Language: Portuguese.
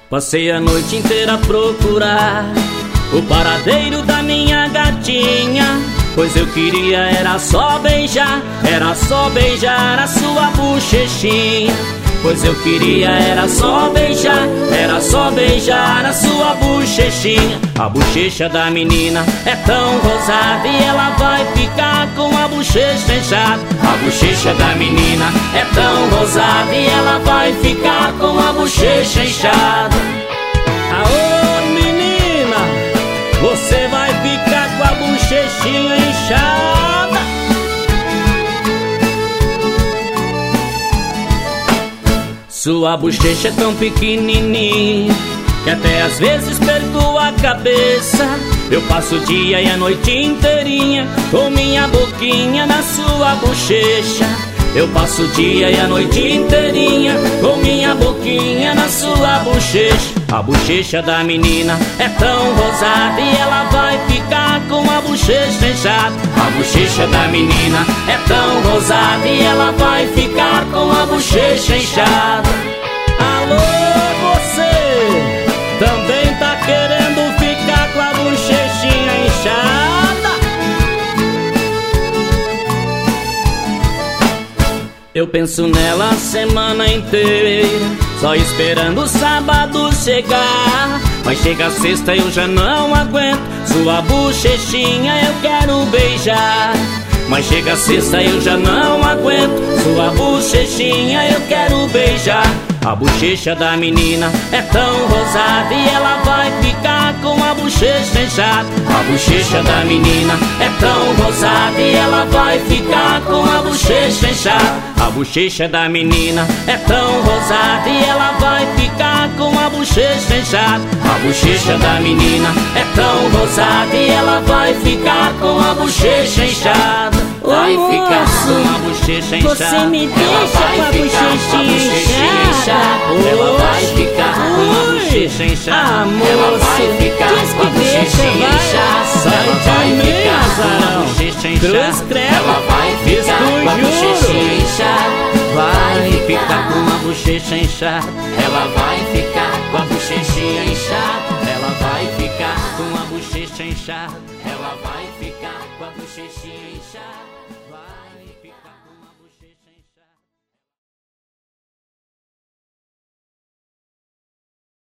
Passei a noite inteira a procurar o paradeiro da minha gatinha, pois eu queria era só beijar a sua bochechinha. Pois eu queria era só beijar a sua bochechinha. A bochecha da menina é tão rosada e ela vai ficar com a bochecha inchada. A bochecha da menina é tão rosada e ela vai ficar com a bochecha inchada. Aô menina, você vai ficar com a bochechinha inchada. Sua bochecha é tão pequenininha que até às vezes perco a cabeça. Eu passo o dia e a noite inteirinha com minha boquinha na sua bochecha. Eu passo o dia e a noite inteirinha com minha boquinha na sua bochecha. A bochecha da menina é tão rosada e ela vai ficar com a bochecha inchada. A bochecha da menina é tão rosada e ela vai ficar com a bochecha inchada. Alô, você também tá querendo ficar com a bochechinha inchada? Eu penso nela a semana inteira, só esperando o sábado chegar. Mas chega a sexta e eu já não aguento, sua bochechinha eu quero beijar. Mas chega a sexta e eu já não aguento, sua bochechinha eu quero beijar. A bochecha da menina é tão rosada e ela vai ficar com a bochecha inchada. A bochecha da menina é tão rosada e ela vai ficar com a bochecha inchada. A bochecha da menina é tão rosada e ela vai ficar com a bochecha inchada. A bochecha da menina é tão rosada e ela vai ficar com a bochecha inchada. Vai ficar com a bochecha inchada. Você me deixa com a bochechinha inchada. Ela vai ficar com a bochecha inchada. Ah, ela vai ficar diz com a que deixa, bochecha inchada. Ela vai ficar com a bochecha inchada. Cruz credo. Ela vai ficar com a bochechinha inchada. Vai ficar com a bochecha inchada. Ela vai ficar com a bochechinha inchada. Ela vai ficar com a bochecha inchada. Ela vai ficar com a bochechinha inchada.